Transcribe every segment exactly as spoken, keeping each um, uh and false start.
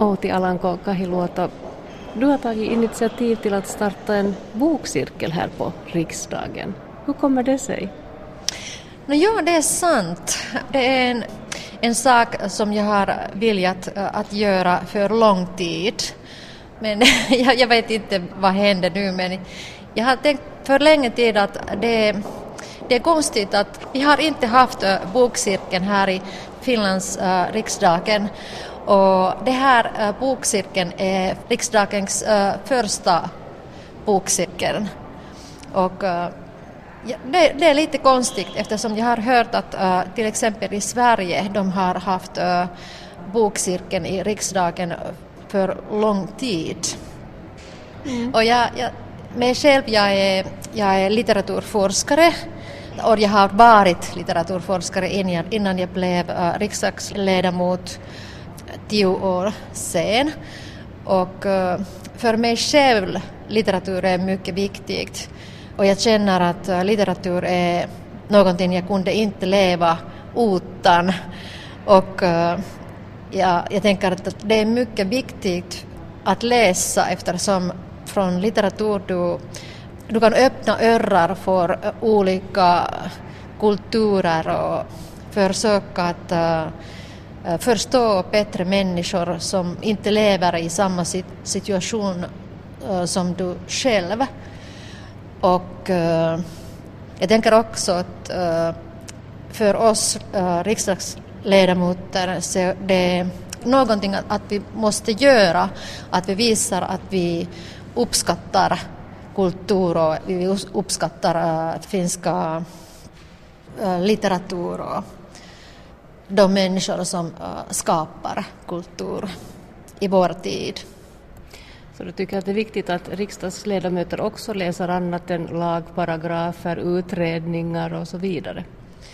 Outi Alanko-Kahiluoto, du har tagit initiativ till att starta en bokcirkel här på riksdagen. Hur kommer det sig? No, ja, det är sant. Det är en, en sak som jag har velat att göra för lång tid. Men jag, jag vet inte vad händer nu, men jag har tänkt för länge tid att det, det är konstigt att vi har inte haft bokcirkeln här i Finlands uh, riksdagen. Och det här uh, bokcirkeln är riksdagens uh, första bokcirkeln. Och uh, ja, det, det är lite konstigt eftersom jag har hört att uh, till exempel i Sverige de har haft uh, bokcirkeln i riksdagen för lång tid. Mm. Och jag, jag, mig själv, jag är, jag är litteraturforskare och jag har varit litteraturforskare innan, innan jag blev uh, riksdagsledamot tio år sen. Och uh, för mig själv litteratur är mycket viktigt. Och jag känner att uh, litteratur är någonting jag kunde inte leva utan. Och uh, ja, jag tänker att det är mycket viktigt att läsa eftersom från litteratur du, du kan öppna örar för olika kulturer och försöka att uh, förstå bättre människor som inte lever i samma situation uh, som du själv. Och uh, jag tänker också att uh, för oss uh, riksdagsledamöter så det är någonting att, att vi måste göra, att vi visar att vi uppskattar kultur och vi uppskattar uh, finska uh, litteratur och de människor som uh, skapar kultur i vår tid. Så du tycker att det är viktigt att riksdagsledamöter också läser annat än lagparagrafer, utredningar och så vidare?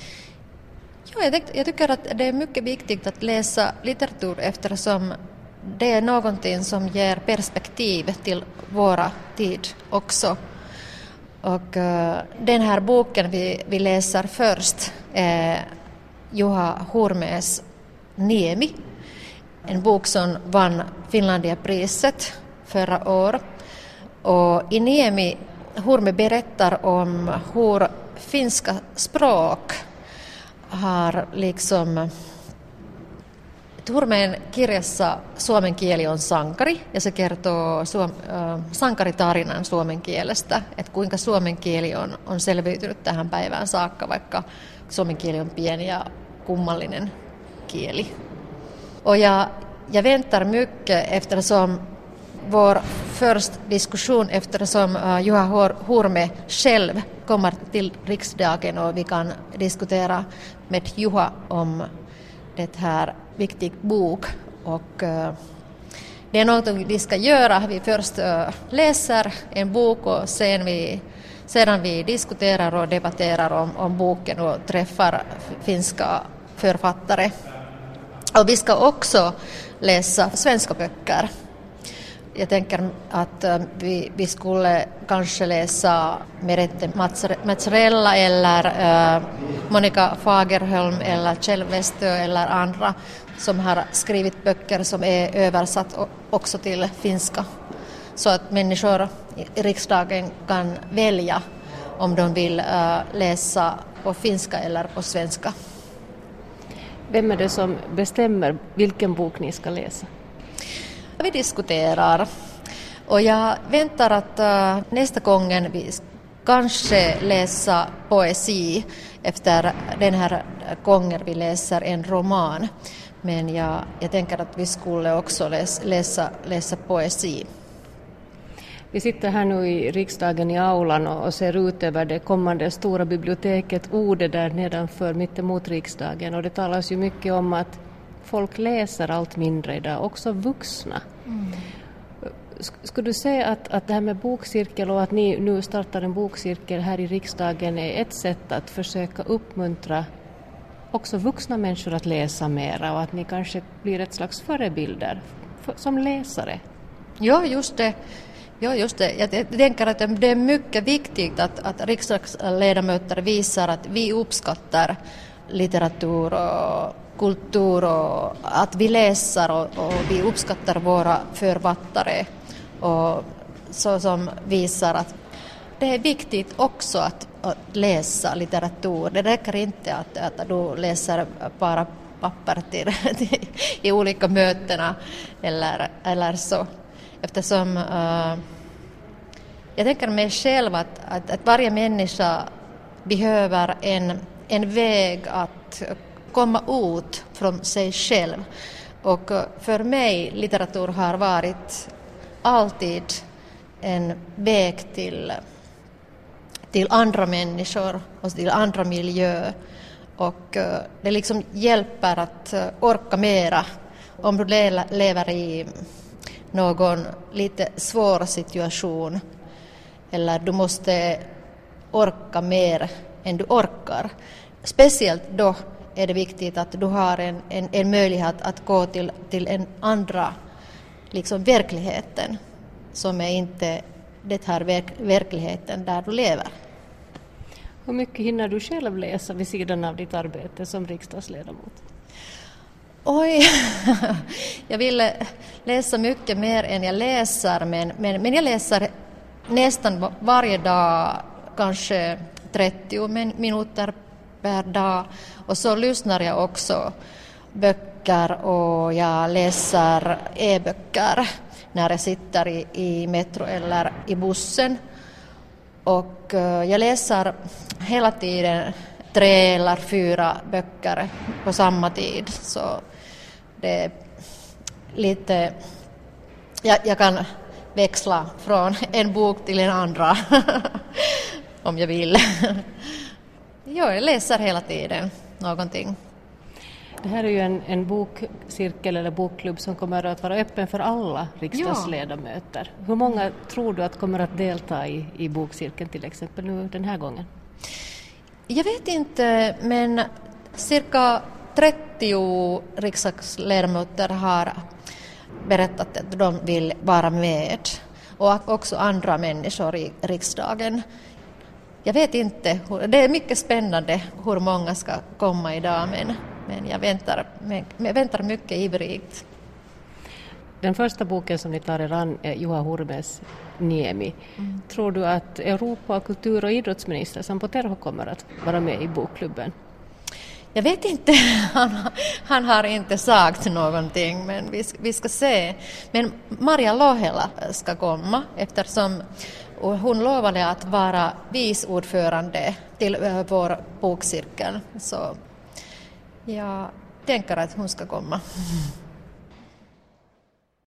Ja, jag, tyck- jag tycker att det är mycket viktigt att läsa litteratur eftersom det är någonting som ger perspektiv till våra tid också. Och uh, den här boken vi, vi läser först är Juha Hurmes Niemi, en bok som vann Finlandiapriset förra år. Och i Niemi Hurme berättar om hur finska språk har liksom Hurmeen kirjassa suomen kieli on sankari ja se kertoo suom, äh, sankaritarinan suomen kielestä, että kuinka suomen kieli on, on selviytynyt tähän päivään saakka, vaikka suomen kieli on pieni ja kummallinen kieli. Och jag, jag väntar mycket eftersom vår första diskussion eftersom uh, Juha Hurme själv kommer till riksdagen och vi kan diskutera med Juha om det här viktig bok och uh, det är något vi ska göra. Vi först uh, läser en bok och sen vi, sedan vi diskuterar och debatterar om, om boken och träffar finska författare. Och vi ska också läsa svenska böcker. Jag tänker att vi, vi skulle kanske läsa Merete Mazzarella eller uh, Monica Fagerholm eller Kjell Westö eller andra som har skrivit böcker som är översatt också till finska. Så att människor i riksdagen kan välja om de vill uh, läsa på finska eller på svenska. Vem är det som bestämmer vilken bok ni ska läsa? Vi diskuterar och jag väntar att uh, nästa gången vi kanske läsa poesi efter den här gången vi läser en roman. Men jag, jag tänker att vi skulle också läsa, läsa, läsa poesi. Vi sitter här nu i riksdagen i aulan och ser ut över det kommande stora biblioteket Ode där nedanför mittemot riksdagen. Och det talas ju mycket om att folk läser allt mindre idag, också vuxna. Mm. Skulle du säga att, att det här med bokcirkel och att ni nu startar en bokcirkel här i riksdagen är ett sätt att försöka uppmuntra också vuxna människor att läsa mera och att ni kanske blir ett slags förebilder för, som läsare? Ja, just det. Ja, just det. Jag tänker att det är mycket viktigt att, att riksdagsledamöter visar att vi uppskattar litteratur och kultur och att vi läser och, och vi uppskattar våra författare och så som visar att det är viktigt också att, att läsa litteratur. Det räcker inte att, att du läser bara papper till, till, i olika mötena eller, eller så. Eftersom uh, jag tänker mig själv att, att, att varje människa behöver en, en väg att komma ut från sig själv. Och för mig litteratur har varit alltid en väg till, till andra människor och till andra miljöer. Och det liksom hjälper att orka mera om du le- lever i någon lite svår situation eller du måste orka mer än du orkar. Speciellt då är det viktigt att du har en, en, en möjlighet att gå till, till en andra liksom verkligheten som är inte det här verk, verkligheten där du lever. Hur mycket hinner du själv läsa vid sidan av ditt arbete som riksdagsledamot? Oj, jag vill läsa mycket mer än jag läser, men, men, men jag läser nästan varje dag, kanske trettio minuter per dag. Och så lyssnar jag också böcker och jag läser e-böcker när jag sitter i, i metro eller i bussen. Och uh, jag läser hela tiden tre eller fyra böcker på samma tid. Så det är lite... Jag, jag kan växla från en bok till en andra om jag vill. Jo, jag läser hela tiden någonting. Det här är ju en, en bokcirkel eller bokklubb som kommer att vara öppen för alla riksdagsledamöter. Ja. Hur många tror du att kommer att delta i, i bokcirkeln till exempel nu den här gången? Jag vet inte, men cirka trettio riksdagsledamöter har berättat att de vill vara med. Och också andra människor i riksdagen. Jag vet inte, det är mycket spännande hur många ska komma idag, men, men jag väntar, jag väntar mycket ivrigt. Den första boken som ni tar er an är Juha Hurmes Niemi. Mm. Tror du att Europa-, kultur- och idrottsminister Sampo Terho kommer att vara med i bokklubben? Jag vet inte, han, han har inte sagt någonting, men vi, vi ska se. Men Maria Lohela ska komma eftersom hon lovade att vara viceordförande till vår bokcirkel. Så jag tänker att hon ska komma.